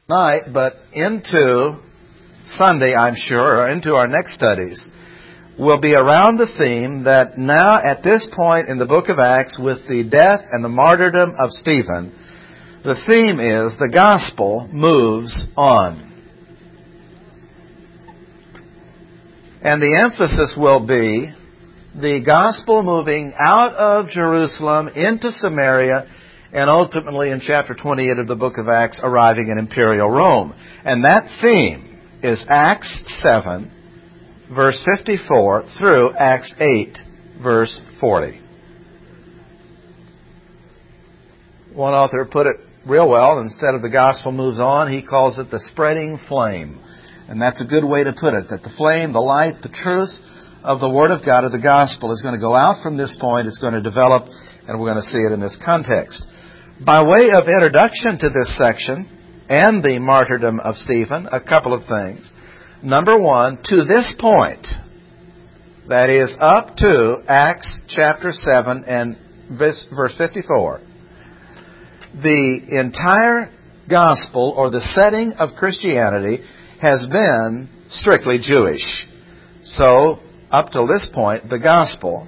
Tonight, but into Sunday, I'm sure, or into our next studies, will be around the theme that now at this point in the book of Acts, with the death and the martyrdom of Stephen, the theme is the gospel moves on. And the emphasis will be the gospel moving out of Jerusalem into Samaria, and ultimately in chapter 28 of the book of Acts, arriving in Imperial Rome. And that theme is Acts 7, verse 54, through Acts 8, verse 40. One author put it real well. Instead of the gospel moves on, he calls it the spreading flame. And that's a good way to put it, that the flame, the light, the truth of the Word of God, of the gospel, is going to go out from this point. It's going to develop, and we're going to see it in this context. By way of introduction to this section and the martyrdom of Stephen, a couple of things. Number one, to this point, that is up to Acts chapter 7 and verse 54, the entire gospel, or the setting of Christianity, has been strictly Jewish. So, up till this point, the gospel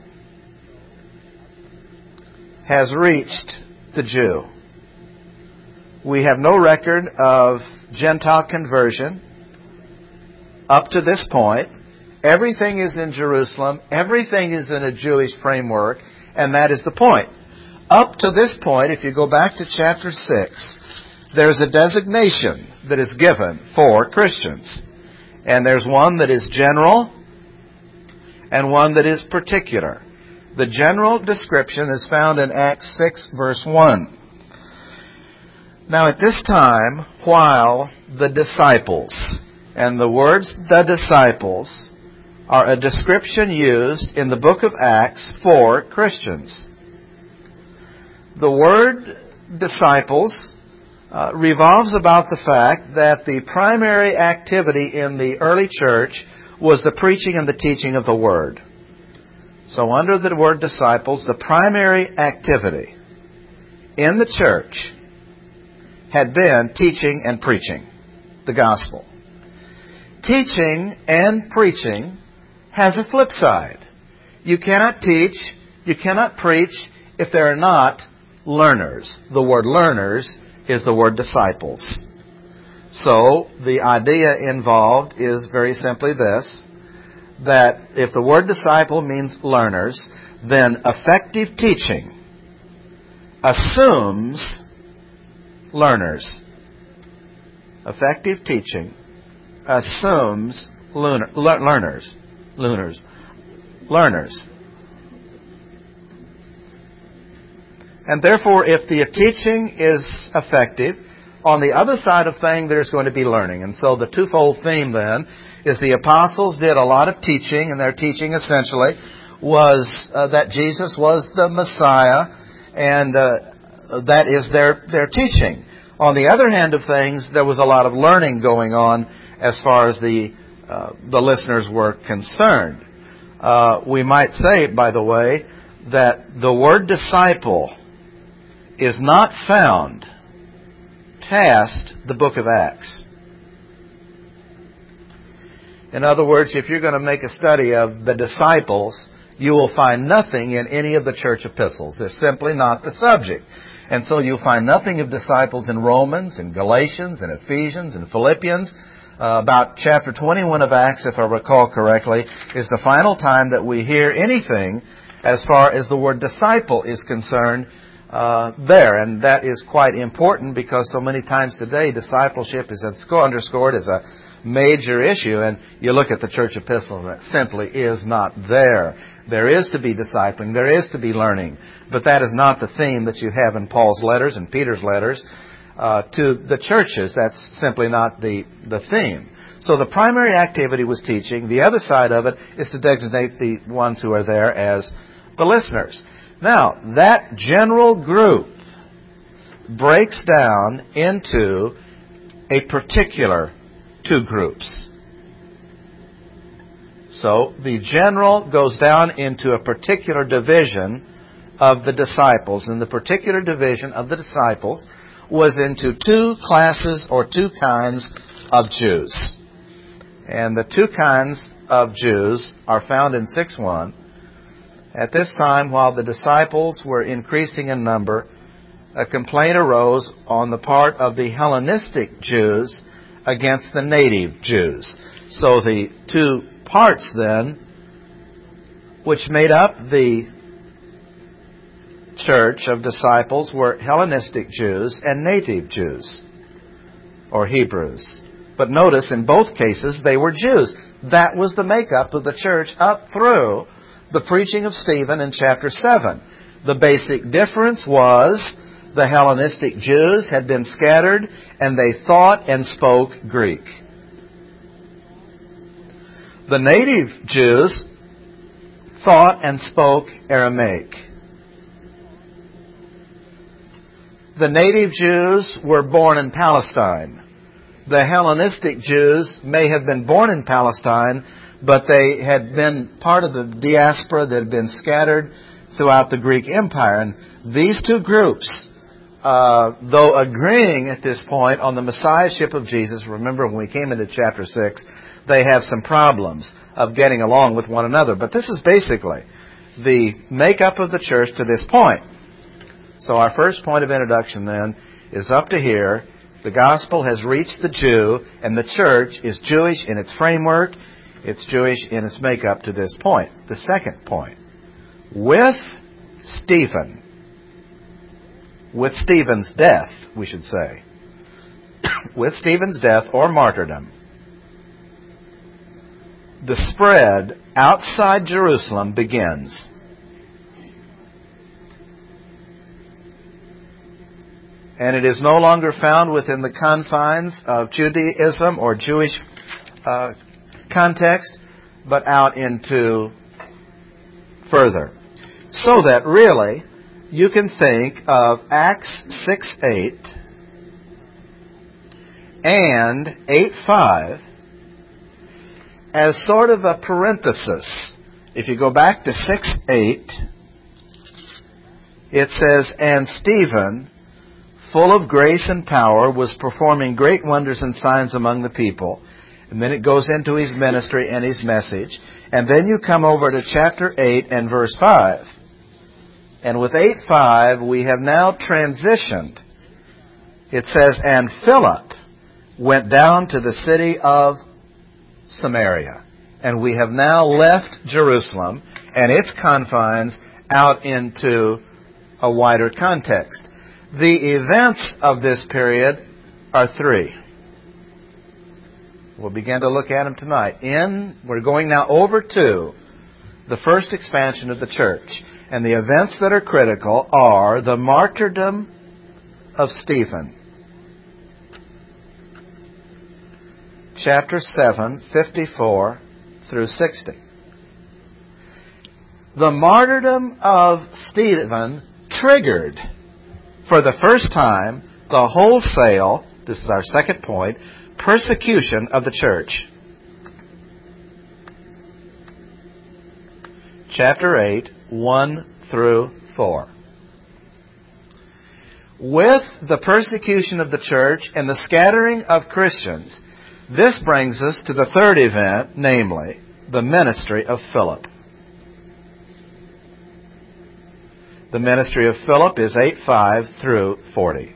has reached the Jew. We have no record of Gentile conversion up to this point. Everything is in Jerusalem. Everything is in a Jewish framework, and that is the point. Up to this point, if you go back to chapter 6, there's a designation that is given for Christians. And there's one that is general and one that is particular. The general description is found in Acts 6, verse 1. Now at this time, while the disciples, and the words the disciples are a description used in the book of Acts for Christians. The word disciples revolves about the fact that the primary activity in the early church was the preaching and the teaching of the Word. So under the word disciples, the primary activity in the church had been teaching and preaching the gospel. Teaching and preaching has a flip side. You cannot teach, you cannot preach if there are not learners. The word learners is the word disciples. So the idea involved is very simply this, that if the word disciple means learners, then effective teaching assumes learners. Effective teaching assumes learners. And therefore, if the teaching is effective, on the other side of things, there's going to be learning. And so the twofold theme then is the apostles did a lot of teaching, and their teaching essentially was that Jesus was the Messiah, and that is their teaching. On the other hand of things, there was a lot of learning going on as far as the listeners were concerned. We might say, by the way, that the word disciple is not found past the book of Acts. In other words, if you're going to make a study of the disciples, you will find nothing in any of the church epistles. They're simply not the subject. And so you'll find nothing of disciples in Romans, in Galatians, in Ephesians, in Philippians. About chapter 21 of Acts, if I recall correctly, is the final time that we hear anything as far as the word disciple is concerned there. And that is quite important because so many times today discipleship is underscored as a major issue, and you look at the church epistle and it simply is not there. There is to be discipling, there is to be learning, but that is not the theme that you have in Paul's letters and Peter's letters to the churches. That's simply not the theme. So the primary activity was teaching. The other side of it is to designate the ones who are there as the listeners. Now, that general group breaks down into a particular two groups. So the general goes down into a particular division of the disciples. And the particular division of the disciples was into two classes or two kinds of Jews. And the two kinds of Jews are found in 6:1. At this time, while the disciples were increasing in number, a complaint arose on the part of the Hellenistic Jews against the native Jews. So the two parts then, which made up the church of disciples, were Hellenistic Jews and native Jews, or Hebrews. But notice, in both cases, they were Jews. That was the makeup of the church up through the preaching of Stephen in chapter 7. The basic difference was the Hellenistic Jews had been scattered and they thought and spoke Greek. The native Jews thought and spoke Aramaic. The native Jews were born in Palestine. The Hellenistic Jews may have been born in Palestine, but they had been part of the diaspora that had been scattered throughout the Greek Empire. And these two groups, though agreeing at this point on the Messiahship of Jesus, remember when we came into chapter 6, they have some problems of getting along with one another. But this is basically the makeup of the church to this point. So our first point of introduction then is up to here. The gospel has reached the Jew, and the church is Jewish in its framework. It's Jewish in its makeup to this point. The second point. With Stephen's death, we should say, with Stephen's death or martyrdom, the spread outside Jerusalem begins. And it is no longer found within the confines of Judaism or Jewish context, but out into further. So that really, you can think of Acts 6:8 and 8:5 as sort of a parenthesis. If you go back to 6:8, it says, "And Stephen, full of grace and power, was performing great wonders and signs among the people." And then it goes into his ministry and his message. And then you come over to chapter 8 and verse 5. And with 8:5, we have now transitioned. It says, "And Philip went down to the city of Samaria." And we have now left Jerusalem and its confines out into a wider context. The events of this period are three. We'll begin to look at them tonight. We're going now over to the first expansion of the church. And the events that are critical are the martyrdom of Stephen. Chapter 7, 54 through 60. The martyrdom of Stephen triggered, for the first time, the wholesale, this is our second point, persecution of the church. Chapter 8, 1 through 4. With the persecution of the church and the scattering of Christians, this brings us to the third event, namely, the ministry of Philip. The ministry of Philip is 8:5 through 40.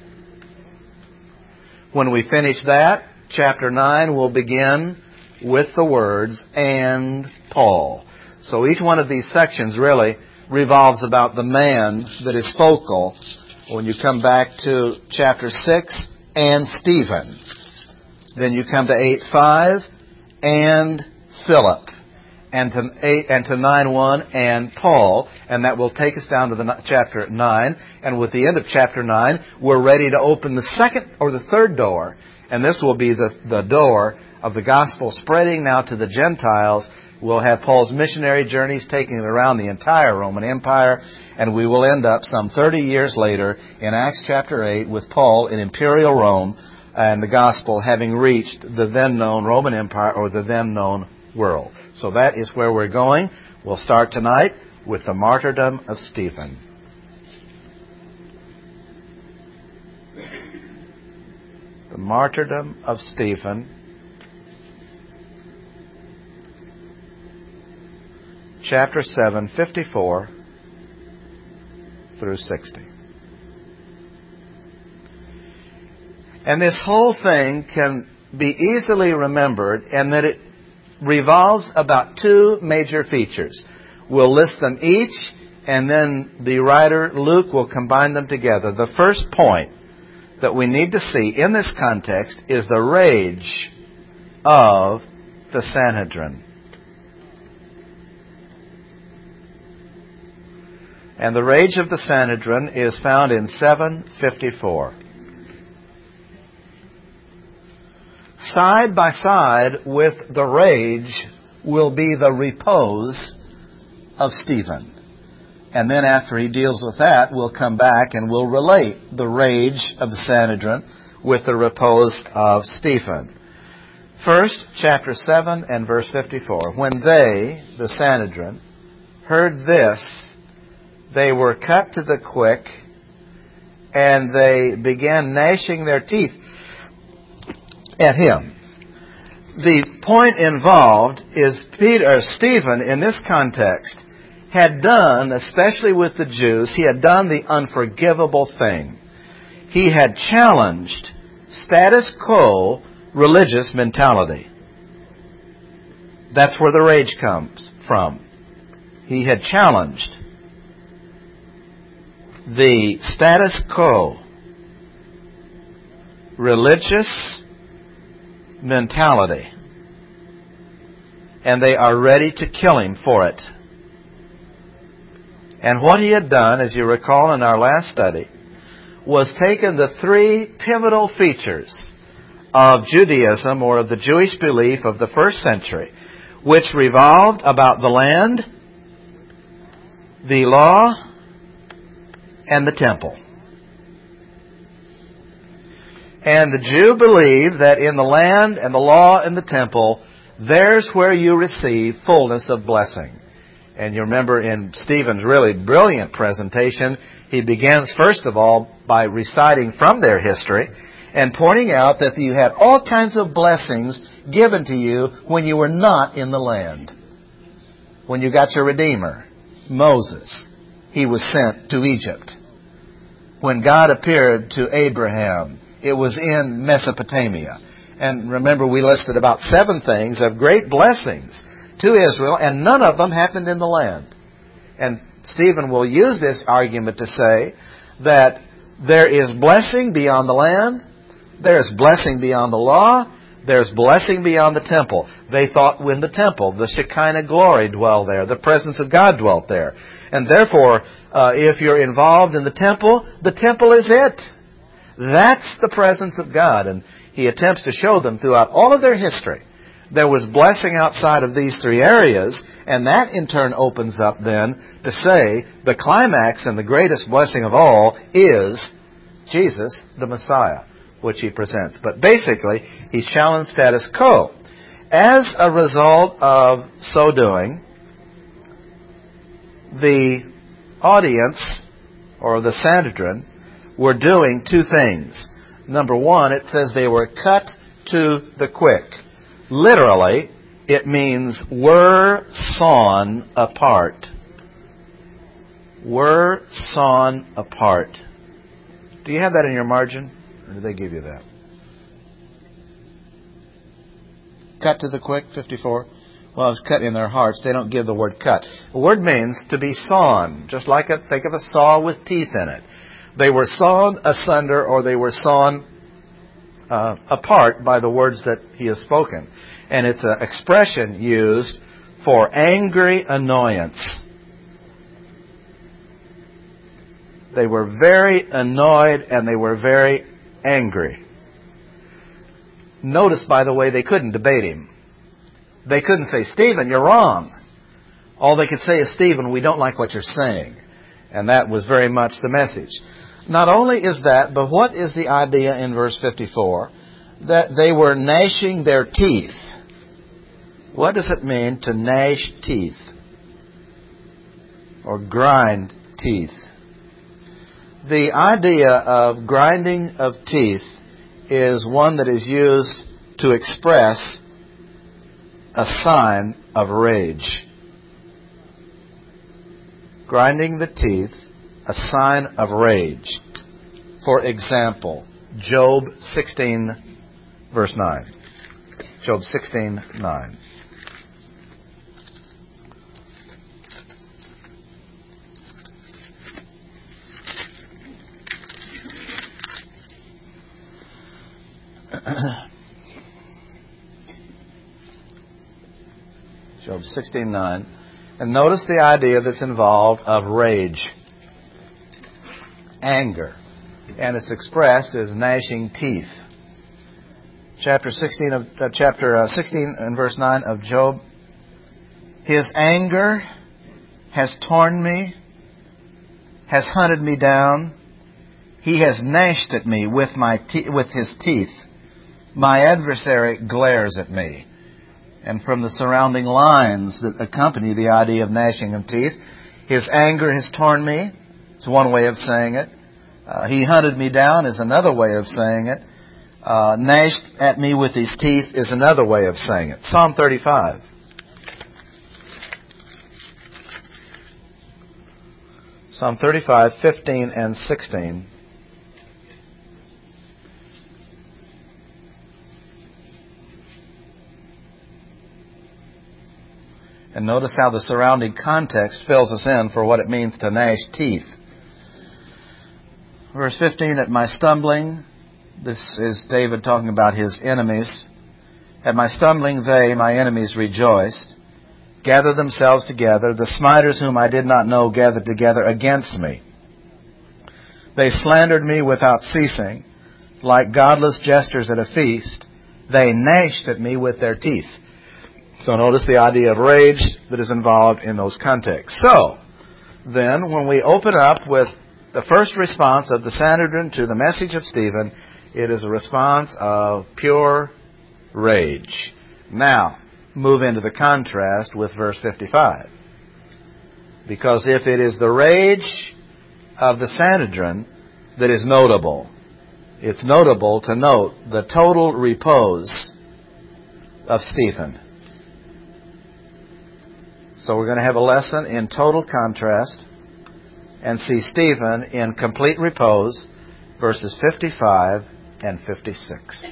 When we finish that, chapter 9 will begin with the words, "and Paul." So each one of these sections really revolves about the man that is focal. When you come back to chapter 6, and Stephen. Then you come to 8:5, and Philip. And to 9:1, and Paul. And that will take us down to chapter 9. And with the end of chapter 9, we're ready to open the second or the third door. And this will be the door of the gospel spreading now to the Gentiles. We'll have Paul's missionary journeys taking it around the entire Roman Empire. And we will end up some 30 years later in Acts chapter 8 with Paul in imperial Rome and the gospel having reached the then known Roman Empire or the then known world. So that is where we're going. We'll start tonight with the martyrdom of Stephen. martyrdom of Stephen, chapter 7, 54 through 60. And this whole thing can be easily remembered, and that it revolves about two major features. We'll list them each, and then the writer, Luke, will combine them together. The first point that we need to see in this context is the rage of the Sanhedrin. And the rage of the Sanhedrin is found in 7:54. Side by side with the rage will be the repose of Stephen. And then after he deals with that, we'll come back and we'll relate the rage of the Sanhedrin with the repose of Stephen. First, chapter 7 and verse 54. When they, the Sanhedrin, heard this, they were cut to the quick, and they began gnashing their teeth at him. The point involved is Stephen, in this context, had done, especially with the Jews, he had done the unforgivable thing. He had challenged status quo religious mentality. That's where the rage comes from. He had challenged the status quo religious mentality. And they are ready to kill him for it. And what he had done, as you recall in our last study, was taken the three pivotal features of Judaism, or of the Jewish belief of the first century, which revolved about the land, the law, and the temple. And the Jew believed that in the land and the law and the temple, there's where you receive fullness of blessing. And you remember in Stephen's really brilliant presentation, he begins first of all by reciting from their history and pointing out that you had all kinds of blessings given to you when you were not in the land. When you got your Redeemer, Moses, he was sent to Egypt. When God appeared to Abraham, it was in Mesopotamia. And remember, we listed about 7 things of great blessings to Israel, and none of them happened in the land. And Stephen will use this argument to say that there is blessing beyond the land, there's blessing beyond the law, there's blessing beyond the temple. They thought when the temple, the Shekinah glory dwelled there, the presence of God dwelt there. And therefore, if you're involved in the temple is it. That's the presence of God. And he attempts to show them throughout all of their history there was blessing outside of these 3 areas, and that in turn opens up then to say the climax and the greatest blessing of all is Jesus, the Messiah, which he presents. But basically, he's challenged status quo. As a result of so doing, the audience, or the Sanhedrin, were doing 2 things. Number 1, it says they were cut to the quick. Literally, it means were sawn apart. Were sawn apart. Do you have that in your margin? Or did they give you that? Cut to the quick, 54. Well, it's cut in their hearts. They don't give the word cut. The word means to be sawn. Just like think of a saw with teeth in it. They were sawn asunder, or they were sawn apart by the words that he has spoken. And it's an expression used for angry annoyance. They were very annoyed and they were very angry. Notice, by the way, they couldn't debate him. They couldn't say, Stephen, you're wrong. All they could say is, Stephen, we don't like what you're saying. And that was very much the message. Not only is that, but what is the idea in verse 54? That they were gnashing their teeth. What does it mean to gnash teeth? Or grind teeth? The idea of grinding of teeth is one that is used to express a sign of rage. Grinding the teeth, a sign of rage. For example, Job 16, verse 9. Job 16, 9. Job 16:9. And notice the idea that's involved of rage, anger, and it's expressed as gnashing teeth. Chapter 16 and verse 9 of Job. His anger has torn me, has hunted me down. He has gnashed at me with his teeth. My adversary glares at me. And from the surrounding lines that accompany the idea of gnashing of teeth, his anger has torn me. It's one way of saying it. He hunted me down is another way of saying it. Gnashed at me with his teeth is another way of saying it. Psalm 35. Psalm 35, 15 and 16. And notice how the surrounding context fills us in for what it means to gnash teeth. Verse 15, at my stumbling, this is David talking about his enemies. At my stumbling they, my enemies, rejoiced, gathered themselves together. The smiters whom I did not know gathered together against me. They slandered me without ceasing. Like godless jesters at a feast, they gnashed at me with their teeth. So notice the idea of rage that is involved in those contexts. So, then, when we open up with the first response of the Sanhedrin to the message of Stephen, it is a response of pure rage. Now, move into the contrast with verse 55. Because if it is the rage of the Sanhedrin that is notable, it's notable to note the total repose of Stephen. So we're going to have a lesson in total contrast and see Stephen in complete repose, verses 55 and 56.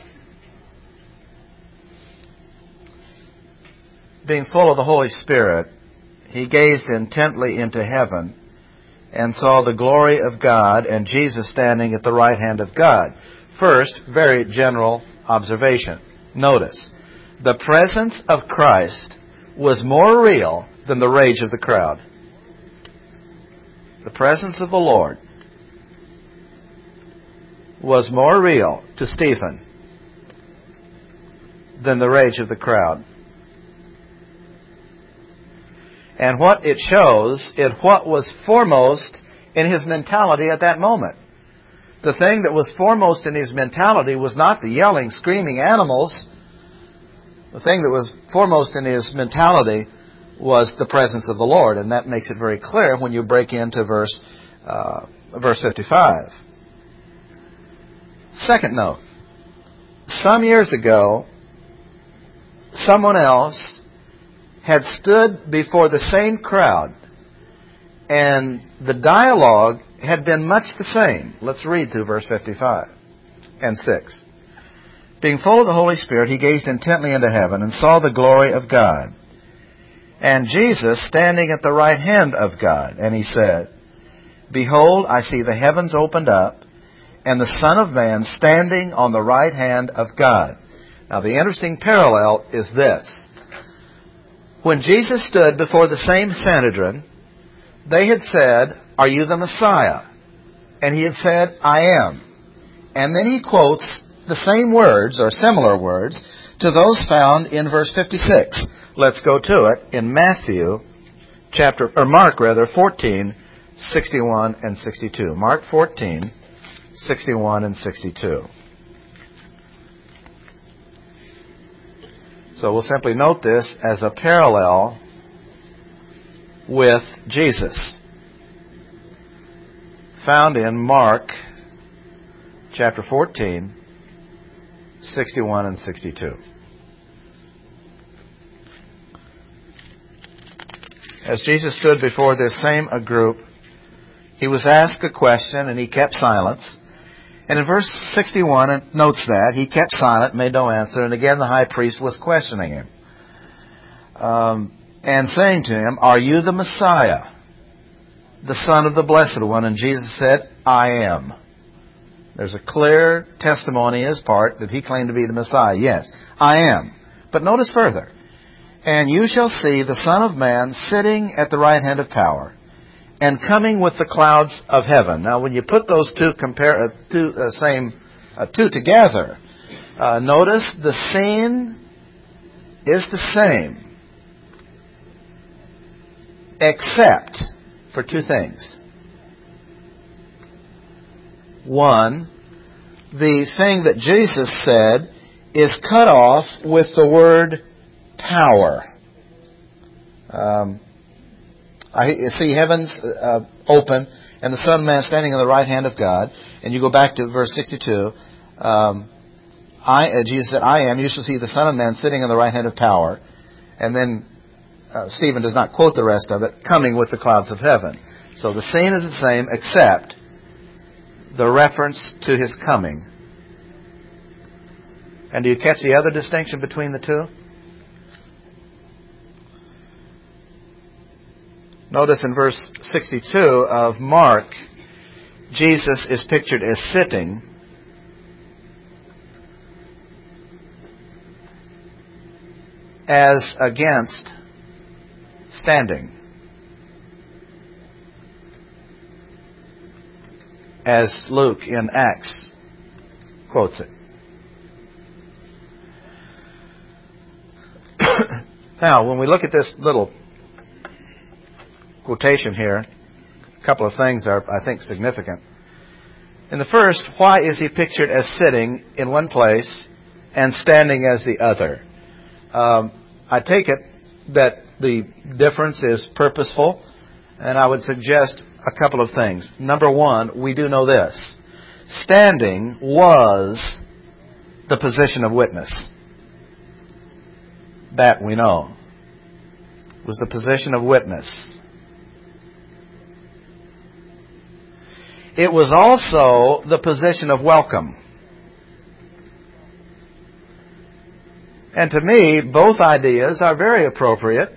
Being full of the Holy Spirit, he gazed intently into heaven and saw the glory of God and Jesus standing at the right hand of God. First, very general observation. Notice, the presence of Christ was more real than the rage of the crowd. The presence of the Lord was more real to Stephen than the rage of the crowd. And what it shows is what was foremost in his mentality at that moment. The thing that was foremost in his mentality was not the yelling, screaming animals. The thing that was foremost in his mentality was the presence of the Lord. And that makes it very clear when you break into verse 55. Second note. Some years ago, someone else had stood before the same crowd, and the dialogue had been much the same. Let's read through verse 55 and 6. Being full of the Holy Spirit, he gazed intently into heaven and saw the glory of God, and Jesus standing at the right hand of God. And he said, Behold, I see the heavens opened up, and the Son of Man standing on the right hand of God. Now, the interesting parallel is this. When Jesus stood before the same Sanhedrin, they had said, Are you the Messiah? And he had said, I am. And then he quotes the same words, or similar words, to those found in verse 56. Let's go to it in Mark 14, 61 and 62. Mark 14, 61 and 62. So we'll simply note this as a parallel with Jesus, found in Mark chapter 14, 61 and 62. As Jesus stood before this same group, he was asked a question and he kept silence. And in verse 61, it notes that he kept silent, made no answer, and again the high priest was questioning him. And saying to him, "Are you the Messiah, the Son of the Blessed One?" And Jesus said, "I am." There's a clear testimony on his part that he claimed to be the Messiah. Yes, I am. But notice further. "And you shall see the Son of Man sitting at the right hand of power, and coming with the clouds of heaven." Now, when you put those two together, notice the scene is the same, except for two things. One, the thing that Jesus said is cut off with the word power. I see heavens open and the Son of Man standing on the right hand of God. And you go back to verse 62. Jesus said, "I am." You shall see the Son of Man sitting on the right hand of power. And then Stephen does not quote the rest of it, coming with the clouds of heaven. So the scene is the same, except the reference to his coming. And do you catch the other distinction between the two? Notice in verse 62 of Mark, Jesus is pictured as sitting, as against standing, as Luke in Acts quotes it. Now, when we look at this little quotation here, a couple of things are, I think, significant. In the first, why is he pictured as sitting in one place and standing as the other? I take it that the difference is purposeful, and I would suggest a couple of things. Number one, we do know this. Standing was the position of witness. That we know. Was the position of witness. It was also the position of welcome. And to me, both ideas are very appropriate.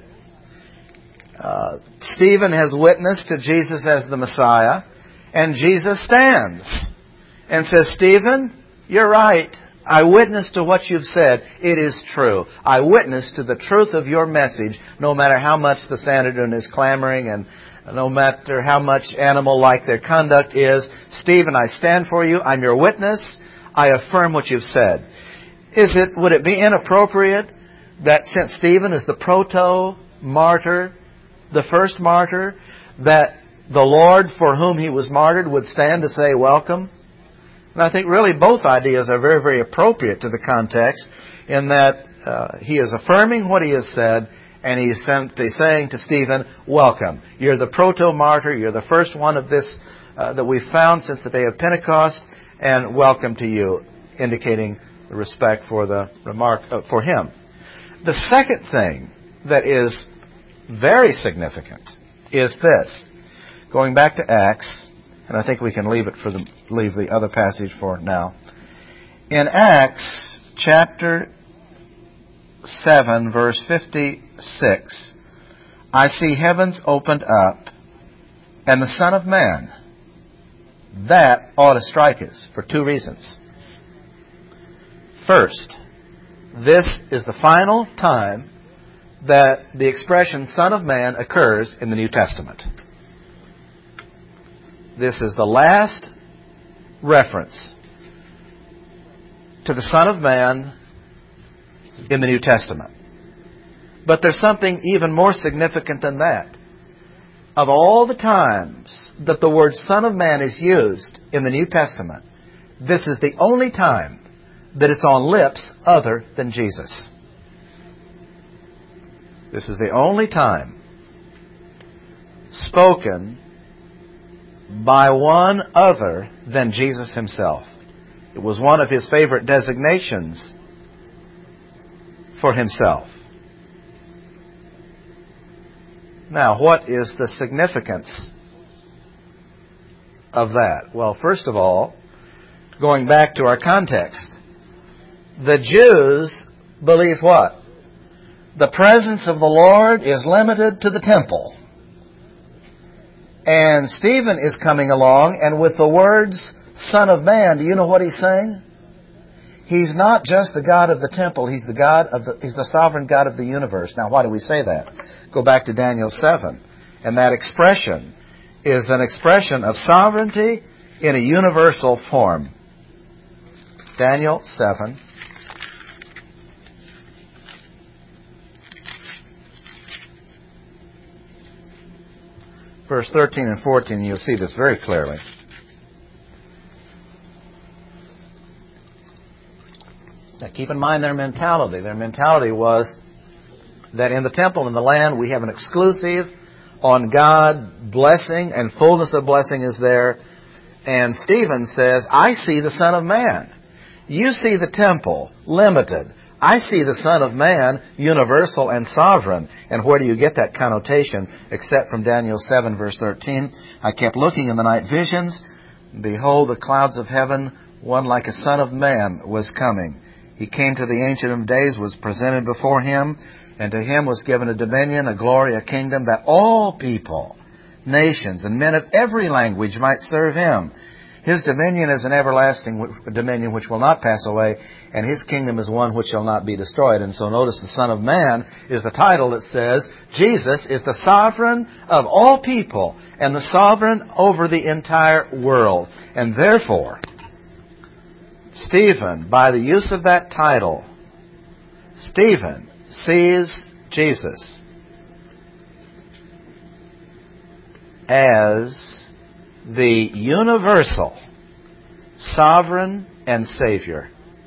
Stephen has witnessed to Jesus as the Messiah, and Jesus stands and says, "Stephen, you're right. I witness to what you've said. It is true. I witness to the truth of your message, no matter how much the Sanhedrin is clamoring and no matter how much animal-like their conduct is. Stephen, I stand for you. I'm your witness. I affirm what you've said." Would it be inappropriate that since Stephen is the proto-martyr, the first martyr, that the Lord for whom he was martyred would stand to say welcome? And I think really both ideas are very, very appropriate to the context in that he is affirming what he has said, and he's saying to Stephen, welcome. You're the proto-martyr. You're the first one of this that we've found since the day of Pentecost, and welcome to you, indicating the respect for the remark for him. The second thing that is very significant is this. Going back to Acts, and I think we can leave the other passage for now. In Acts chapter 7, verse 56, "I see heavens opened up, and the Son of Man." That ought to strike us for two reasons. First, this is the final time that the expression Son of Man occurs in the New Testament. This is the last reference to the Son of Man in the New Testament. But there's something even more significant than that. Of all the times that the word Son of Man is used in the New Testament, this is the only time that it's on lips other than Jesus. This is the only time spoken by one other than Jesus himself. It was one of his favorite designations for himself. Now, what is the significance of that? Well, first of all, going back to our context, the Jews believe what? The presence of the Lord is limited to the temple. And Stephen is coming along, and with the words, Son of Man, do you know what he's saying? He's not just the God of the temple, He's the sovereign God of the universe. Now, why do we say that? Go back to Daniel 7. And that expression is an expression of sovereignty in a universal form. Daniel 7. Verse 13 and 14, you'll see this very clearly. Now keep in mind their mentality. Their mentality was that in the temple and the land we have an exclusive on God, blessing and fullness of blessing is there. And Stephen says, I see the Son of Man. You see the temple, limited. I see the Son of Man, universal and sovereign. And where do you get that connotation? Except from Daniel 7, verse 13. I kept looking in the night visions. Behold, the clouds of heaven, one like a Son of Man was coming. He came to the Ancient of Days, was presented before Him, and to Him was given a dominion, a glory, a kingdom, that all people, nations, and men of every language might serve Him. His dominion is an everlasting dominion which will not pass away, and His kingdom is one which shall not be destroyed. And so notice the Son of Man is the title that says Jesus is the sovereign of all people and the sovereign over the entire world. And therefore, Stephen, by the use of that title, Stephen sees Jesus as the universal sovereign and Savior.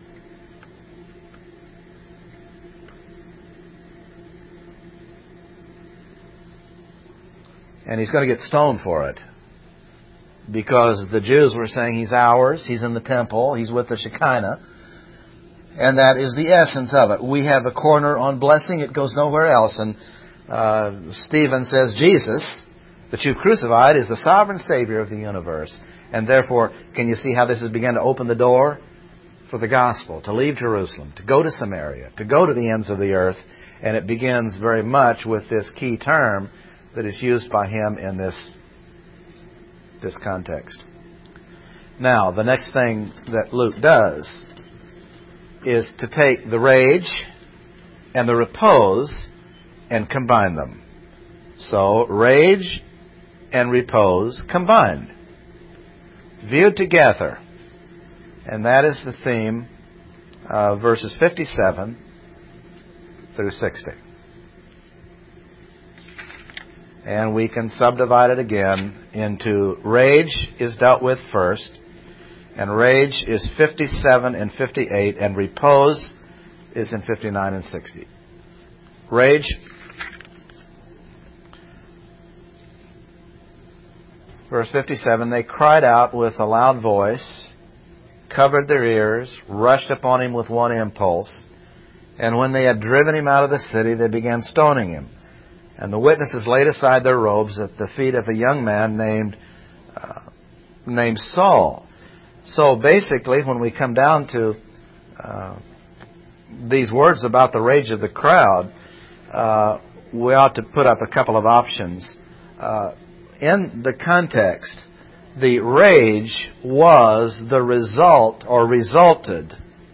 And he's going to get stoned for it, because the Jews were saying He's ours, He's in the temple, He's with the Shekinah, and that is the essence of it. We have a corner on blessing, it goes nowhere else. And Stephen says Jesus, that you've crucified, is the sovereign Savior of the universe. And therefore, can you see how this has begun to open the door for the gospel, to leave Jerusalem, to go to Samaria, to go to the ends of the earth? And it begins very much with this key term that is used by him in this context. Now, the next thing that Luke does is to take the rage and the repose and combine them. So, rage and repose combined, viewed together. And that is the theme of verses 57 through 60. And we can subdivide it again into rage is dealt with first, and rage is 57 and 58, and repose is in 59 and 60. Rage. Verse 57, they cried out with a loud voice, covered their ears, rushed upon him with one impulse, and when they had driven him out of the city, they began stoning him. And the witnesses laid aside their robes at the feet of a young man named Saul. So basically, when we come down to these words about the rage of the crowd, we ought to put up a couple of options. In the context, the rage was the result, or resulted,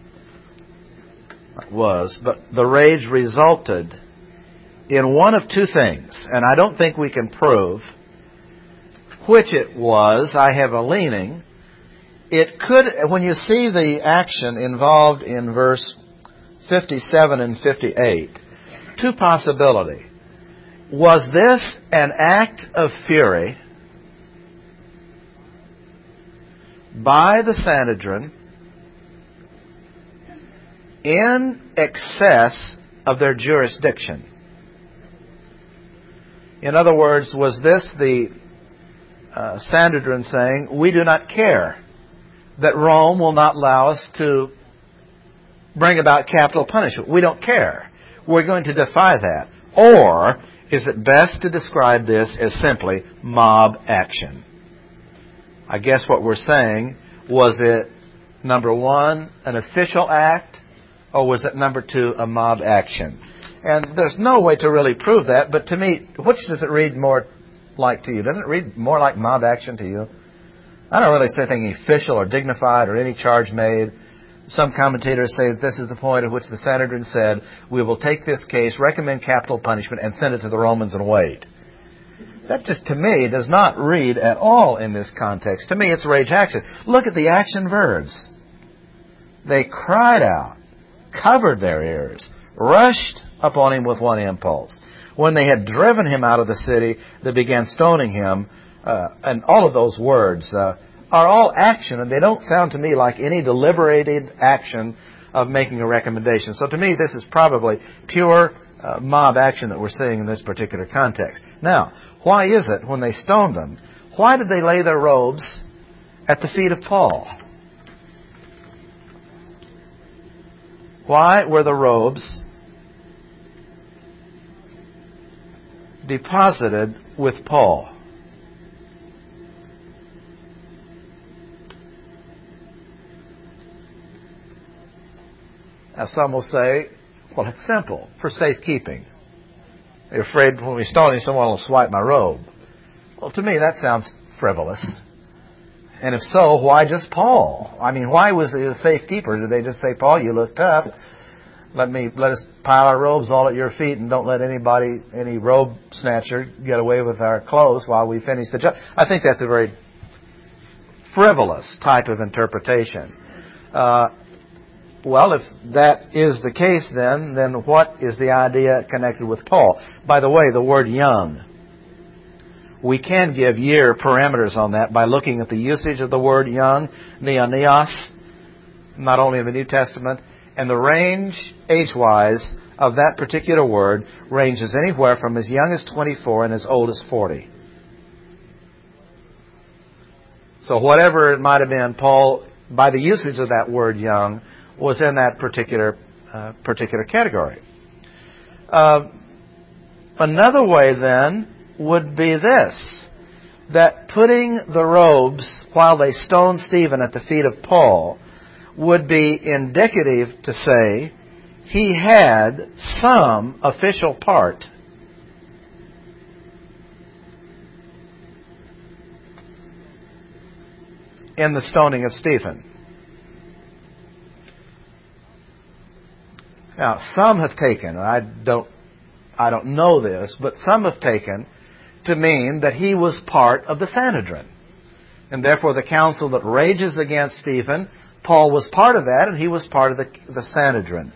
but the rage resulted in one of two things, and I don't think we can prove which it was. I have a leaning. It could, when you see the action involved in verse 57 and 58, two possibilities. Was this an act of fury by the Sanhedrin in excess of their jurisdiction? In other words, was this the Sanhedrin saying, we do not care that Rome will not allow us to bring about capital punishment. We don't care. We're going to defy that. Or is it best to describe this as simply mob action? I guess what we're saying, was it, number one, an official act, or was it, number two, a mob action? And there's no way to really prove that, but to me, which does it read more like to you? Doesn't it read more like mob action to you? I don't really say anything official or dignified or any charge made. Some commentators say that this is the point at which the Sanhedrin said, we will take this case, recommend capital punishment, and send it to the Romans and wait. That just, to me, does not read at all in this context. To me, it's rage action. Look at the action verbs. They cried out, covered their ears, rushed upon him with one impulse. When they had driven him out of the city, they began stoning him. And all of those words are all action, and they don't sound to me like any deliberated action of making a recommendation. So to me, this is probably pure mob action that we're seeing in this particular context. Now, why is it when they stoned them, why did they lay their robes at the feet of Paul? Why were the robes deposited with Paul? Now, some will say, well, it's simple, for safekeeping. They're afraid when we stone him, someone will swipe my robe. Well, to me, that sounds frivolous. And if so, why just Paul? I mean, why was he a safekeeper? Did they just say, Paul, you look tough. Let us pile our robes all at your feet and don't let anybody, any robe snatcher, get away with our clothes while we finish the job. I think that's a very frivolous type of interpretation. Well, if that is the case, then what is the idea connected with Paul? By the way, the word young. We can give year parameters on that by looking at the usage of the word young, neonios, not only in the New Testament, and the range, age-wise, of that particular word ranges anywhere from as young as 24 and as old as 40. So whatever it might have been, Paul, by the usage of that word young, was in that particular category. Another way, then, would be this, that putting the robes while they stoned Stephen at the feet of Paul would be indicative to say he had some official part in the stoning of Stephen. Now, some have taken, I don't know this, but some have taken to mean that he was part of the Sanhedrin. And therefore the council that rages against Stephen, Paul was part of that, and he was part of the Sanhedrin.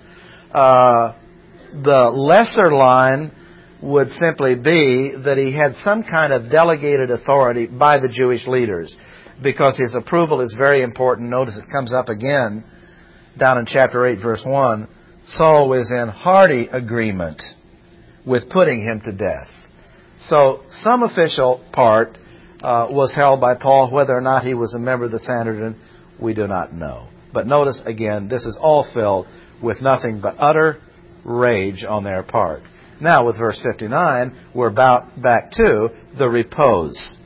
The lesser line would simply be that he had some kind of delegated authority by the Jewish leaders, because his approval is very important. Notice it comes up again down in chapter 8, verse 1. Saul was in hearty agreement with putting him to death. So some official part was held by Paul. Whether or not he was a member of the Sanhedrin, we do not know. But notice again, this is all filled with nothing but utter rage on their part. Now with verse 59, we're about back to the repose.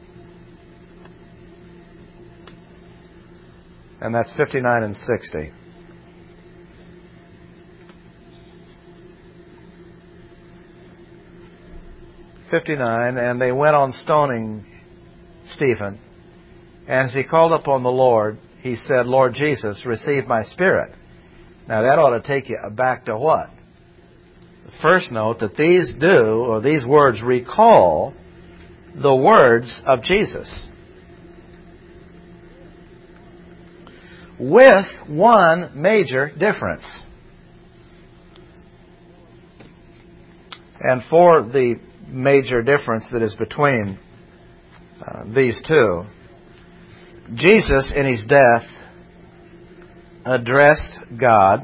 And that's 59 and 60. And they went on stoning Stephen. And as he called upon the Lord, he said, Lord Jesus, receive my spirit. Now that ought to take you back to what? First note that these words recall the words of Jesus. With one major difference. And for the major difference that is between these two, Jesus in his death addressed God.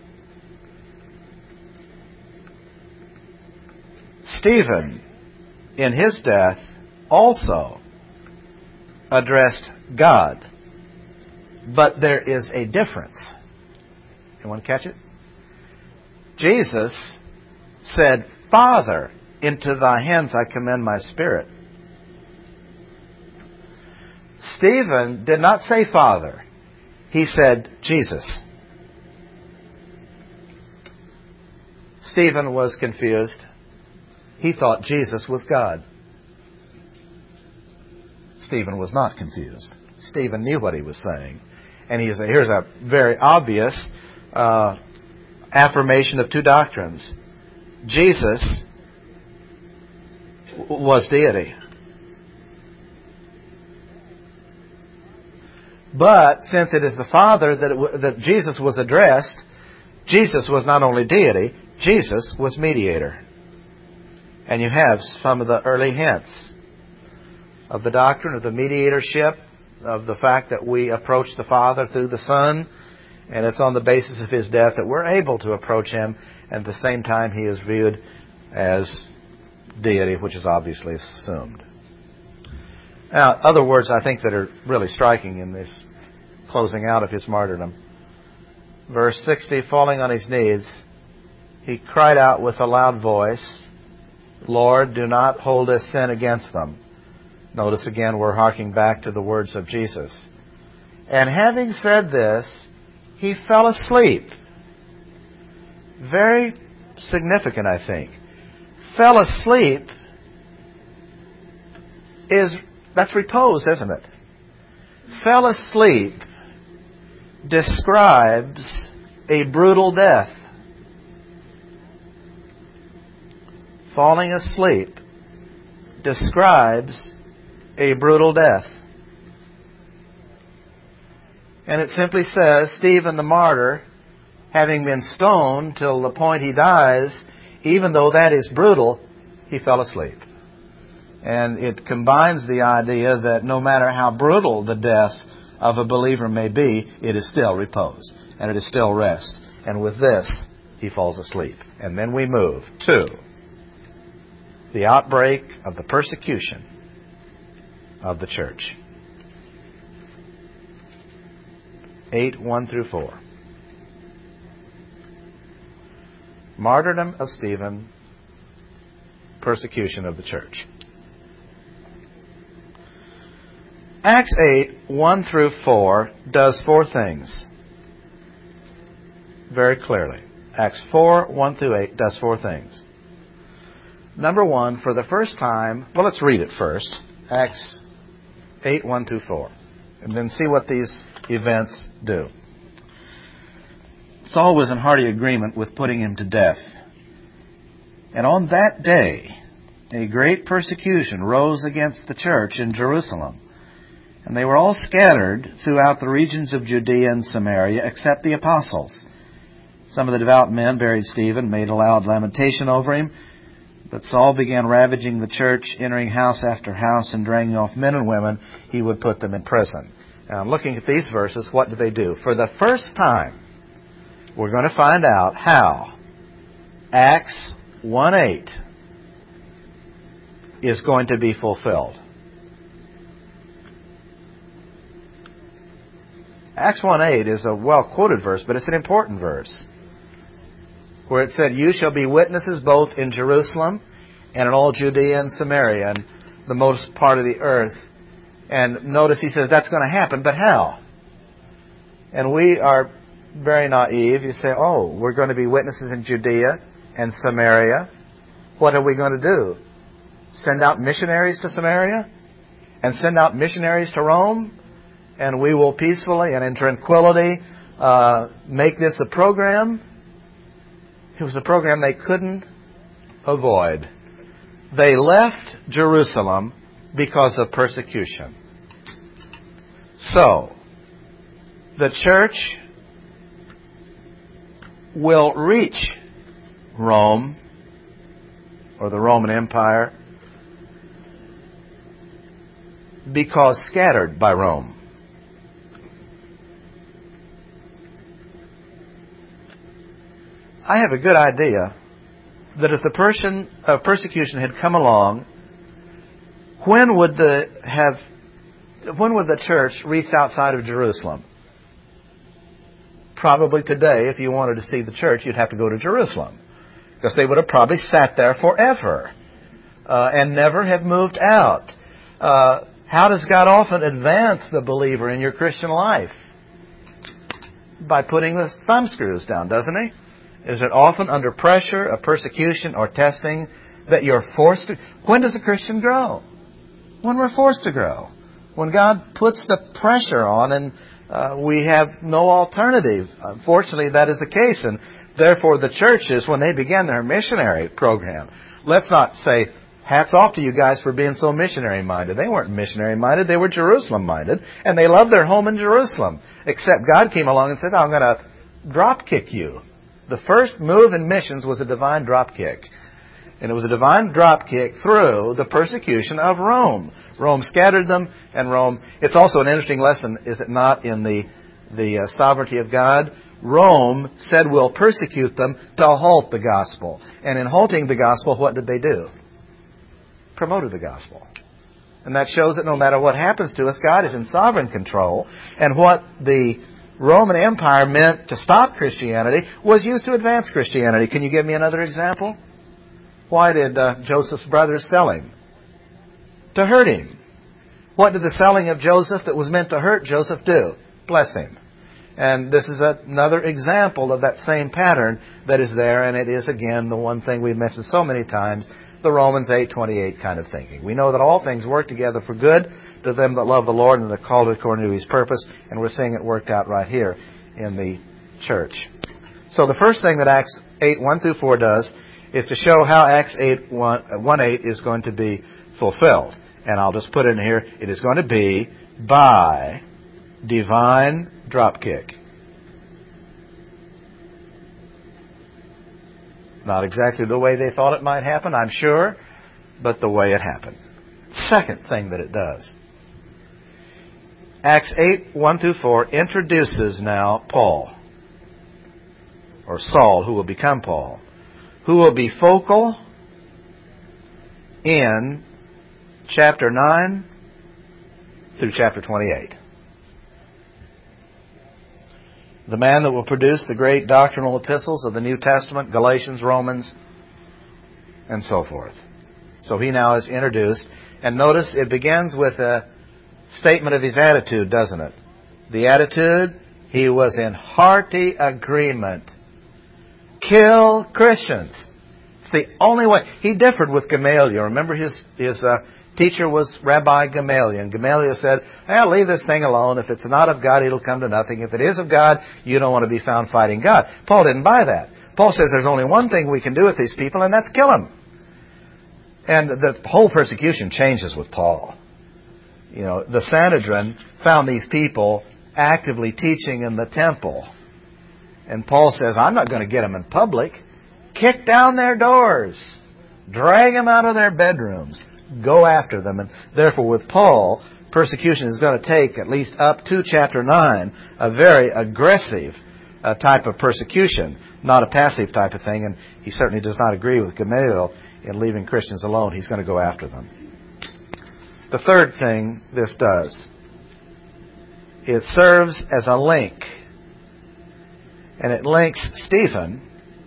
Stephen in his death also addressed God. But there is a difference. Anyone catch it? Jesus said, Father, into thy hands I commend my spirit. Stephen did not say Father. He said Jesus. Stephen was confused. He thought Jesus was God. Stephen was not confused. Stephen knew what he was saying. And here's a very obvious affirmation of two doctrines. Jesus was deity. But since it is the Father that Jesus was addressed, Jesus was not only deity, Jesus was mediator. And you have some of the early hints of the doctrine of the mediatorship, of the fact that we approach the Father through the Son, and it's on the basis of His death that we're able to approach Him, and at the same time He is viewed as deity, which is obviously assumed. Now, other words I think that are really striking in this closing out of His martyrdom. Verse 60, falling on His knees, He cried out with a loud voice, Lord, do not hold this sin against them. Notice again, we're harking back to the words of Jesus. And having said this, He fell asleep. Very significant, I think. Fell asleep that's repose, isn't it? Fell asleep describes a brutal death. Falling asleep describes a brutal death. And it simply says, Stephen the martyr, having been stoned till the point he dies, even though that is brutal, he fell asleep. And it combines the idea that no matter how brutal the death of a believer may be, it is still repose, and it is still rest. And with this, he falls asleep. And then we move to the outbreak of the persecution of the church. 8:1-4. Martyrdom of Stephen, persecution of the church. Acts 8:1-4 does four things very clearly. Acts 4:1-8 does four things. Number one, for the first time, well, let's read it first. Acts 8:1-4. And then see what these events do. Saul was in hearty agreement with putting him to death. And on that day, a great persecution rose against the church in Jerusalem. And they were all scattered throughout the regions of Judea and Samaria, except the apostles. Some of the devout men buried Stephen, made a loud lamentation over him. But Saul began ravaging the church, entering house after house and dragging off men and women. He would put them in prison. Now, looking at these verses, what do they do? For the first time, we're going to find out how Acts 1:8 is going to be fulfilled. Acts 1:8 is a well-quoted verse, but it's an important verse, where it said, you shall be witnesses both in Jerusalem and in all Judea and Samaria and the most part of the earth. And notice he says that's going to happen, but how? And we are very naive. You say, oh, we're going to be witnesses in Judea and Samaria. What are we going to do? Send out missionaries to Samaria? And send out missionaries to Rome? And we will peacefully and in tranquility make this a program? It was a program they couldn't avoid. They left Jerusalem because of persecution. So, the church will reach Rome, or the Roman Empire, because scattered by Rome. I have a good idea that if the persecution had come along, when would the church reach outside of Jerusalem? probably today, if you wanted to see the church, you'd have to go to Jerusalem, because they would have probably sat there forever and never have moved out. How does God often advance the believer in your Christian life? By putting the thumb screws down, doesn't He? Is it often under pressure, a persecution, or testing that you're forced to? When does a Christian grow? When we're forced to grow. When God puts the pressure on and we have no alternative. Unfortunately, that is the case. And therefore, the churches, when they began their missionary program, let's not say, hats off to you guys for being so missionary-minded. They weren't missionary-minded. They were Jerusalem-minded. And they loved their home in Jerusalem. Except God came along and said, I'm going to drop kick you. The first move in missions was a divine drop kick. And it was a divine drop kick through the persecution of Rome. Rome scattered them, and Rome... It's also an interesting lesson, is it not, in the sovereignty of God? Rome said we'll persecute them to halt the gospel. And in halting the gospel, what did they do? Promoted the gospel. And that shows that no matter what happens to us, God is in sovereign control. And what the Roman Empire meant to stop Christianity was used to advance Christianity. Can you give me another example? Why did Joseph's brothers sell him? To hurt him. What did the selling of Joseph that was meant to hurt Joseph do? Bless him. And this is another example of that same pattern that is there, and it is, again, the one thing we've mentioned so many times, the Romans 8:28 kind of thinking. We know that all things work together for good to them that love the Lord and that are called according to His purpose, and we're seeing it worked out right here in the church. So the first thing that Acts 8:1-4 does is to show how Acts 1:8 is going to be fulfilled. And I'll just put in here, it is going to be by divine dropkick. Not exactly the way they thought it might happen, I'm sure, but the way it happened. Second thing that it does. Acts 8:1-4 introduces now Paul, or Saul, who will become Paul, who will be focal in chapter 9 through chapter 28. The man that will produce the great doctrinal epistles of the New Testament, Galatians, Romans, and so forth. So he now is introduced. And notice it begins with a statement of his attitude, doesn't it? The attitude, he was in hearty agreement. Kill Christians. It's the only way. He differed with Gamaliel. Remember his teacher was Rabbi Gamaliel. And Gamaliel said, leave this thing alone. If it's not of God, it'll come to nothing. If it is of God, you don't want to be found fighting God. Paul didn't buy that. Paul says there's only one thing we can do with these people, and that's kill them. And the whole persecution changes with Paul. You know, the Sanhedrin found these people actively teaching in the temple. And Paul says, I'm not going to get them in public. Kick down their doors. Drag them out of their bedrooms. Go after them. And therefore, with Paul, persecution is going to take at least up to chapter 9, a very aggressive type of persecution, not a passive type of thing. And he certainly does not agree with Gamaliel in leaving Christians alone. He's going to go after them. The third thing this does, it serves as a link. And it links Stephen,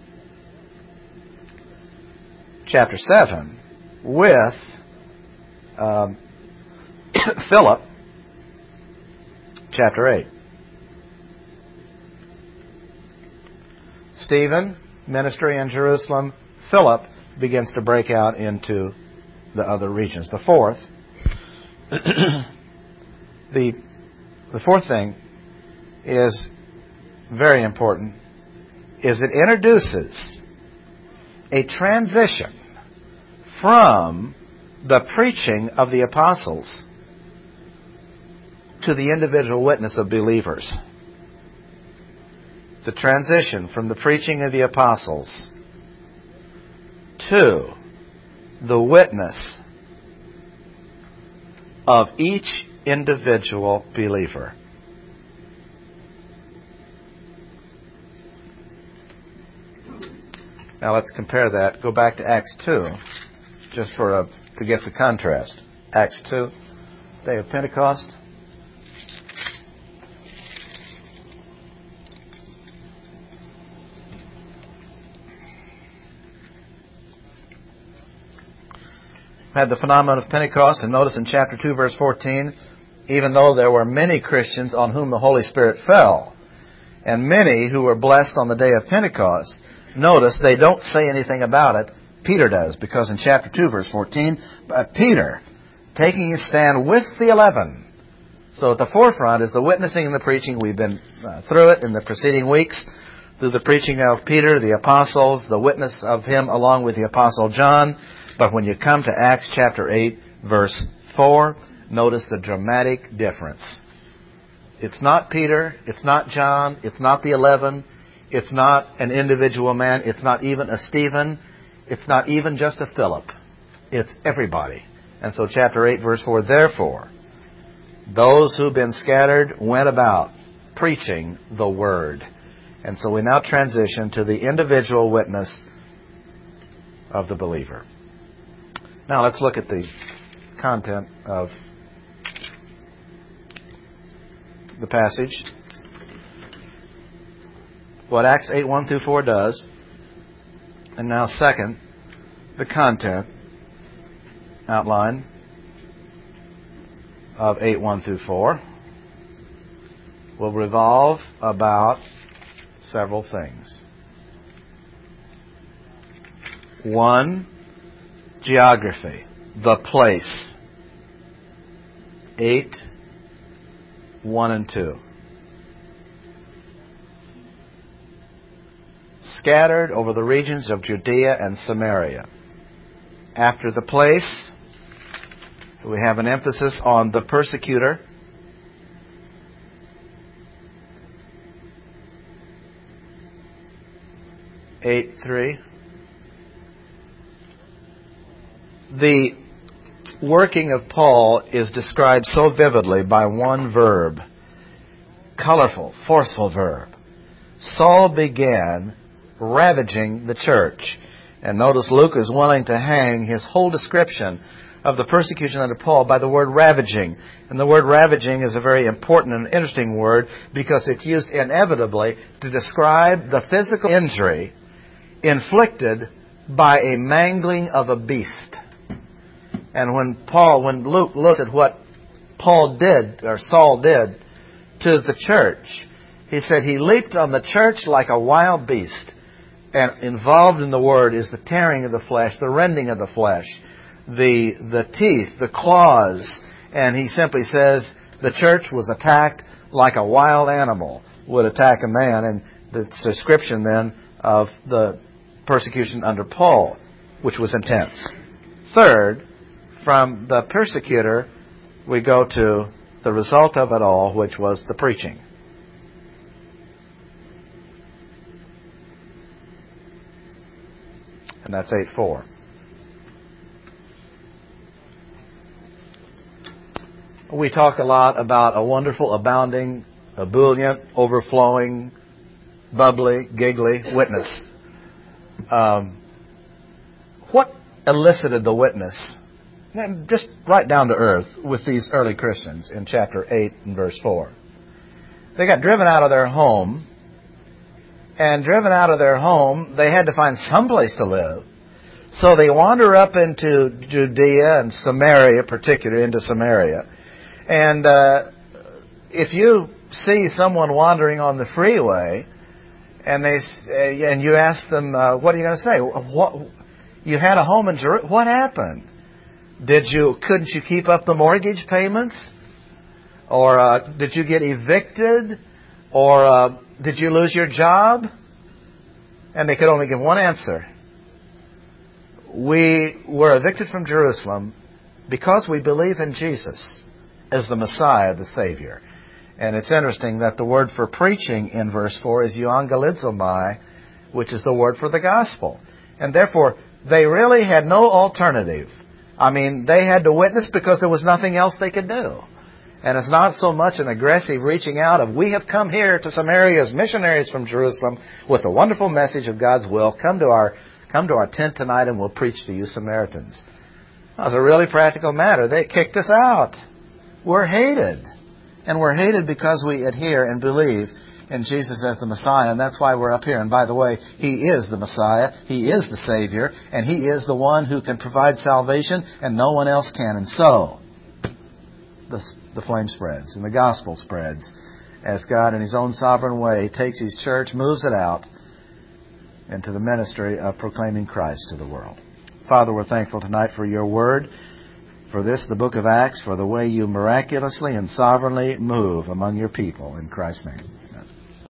chapter 7, with Philip, chapter 8. Stephen, ministry in Jerusalem. Philip begins to break out into the other regions. The fourth, the fourth thing is very important, is it introduces a transition from the preaching of the apostles to the individual witness of believers. It's a transition from the preaching of the apostles to the witness of each individual believer. Now let's compare that. Go back to Acts 2, just to get the contrast. Acts 2, day of Pentecost. had the phenomenon of Pentecost, and notice in chapter 2, verse 14, even though there were many Christians on whom the Holy Spirit fell, and many who were blessed on the day of Pentecost, notice they don't say anything about it. Peter does, because in chapter 2, verse 14, but Peter, taking his stand with the 11. So at the forefront is the witnessing and the preaching. We've been through it in the preceding weeks, through the preaching of Peter, the apostles, the witness of him along with the apostle John. But when you come to Acts chapter 8, verse 4, notice the dramatic difference. It's not Peter, it's not John, it's not the 11, it's not an individual man, it's not even a Stephen, it's not even just a Philip. It's everybody. And so chapter 8, verse 4, therefore, those who've been scattered went about preaching the word. And so we now transition to the individual witness of the believer. Now let's look at the content of the passage. What Acts 8, 1 through 4 does. And now second, the content outline of 8, 1 through 4 will revolve about several things. 1, geography, the place. 8, 1 and 2. Scattered over the regions of Judea and Samaria. After the place, we have an emphasis on the persecutor. Eight, 3. The working of Paul is described so vividly by one verb. Colorful, forceful verb. Saul began ravaging the church. And notice Luke is willing to hang his whole description of the persecution under Paul by the word ravaging. And the word ravaging is a very important and interesting word because it's used inevitably to describe the physical injury inflicted by a mangling of a beast. And when Luke looks at what Paul did, or Saul did, to the church, he said he leaped on the church like a wild beast. And involved in the word is the tearing of the flesh, the rending of the flesh, the teeth, the claws. And he simply says the church was attacked like a wild animal would attack a man. And the description then of the persecution under Paul, which was intense. Third, from the persecutor, we go to the result of it all, which was the preaching. And that's 8:4. We talk a lot about a wonderful, abounding, ebullient, overflowing, bubbly, giggly witness. What elicited the witness, just right down to earth, with these early Christians in chapter 8 and verse 4? They got driven out of their home. And driven out of their home, they had to find some place to live. So they wander up into Judea and Samaria, particularly into Samaria. And if you see someone wandering on the freeway, and you ask them, what are you going to say? What, you had a home in Jerusalem. What happened? Couldn't you keep up the mortgage payments? Or did you get evicted? Or did you lose your job? And they could only give one answer. We were evicted from Jerusalem because we believe in Jesus as the Messiah, the Savior. And it's interesting that the word for preaching in verse 4 is euangelizomai, which is the word for the gospel. And therefore, they really had no alternative. I mean, they had to witness because there was nothing else they could do. And it's not so much an aggressive reaching out of, we have come here to Samaria as missionaries from Jerusalem with a wonderful message of God's will. Come to our tent tonight and we'll preach to you Samaritans. That was a really practical matter. They kicked us out. We're hated. And we're hated because we adhere and believe in Jesus as the Messiah, and that's why we're up here. And by the way, He is the Messiah, He is the Savior, and He is the one who can provide salvation, and no one else can. And so, the flame spreads, and the gospel spreads, as God in His own sovereign way takes His church, moves it out into the ministry of proclaiming Christ to the world. Father, we're thankful tonight for Your Word, for this, the book of Acts, for the way You miraculously and sovereignly move among Your people. In Christ's name.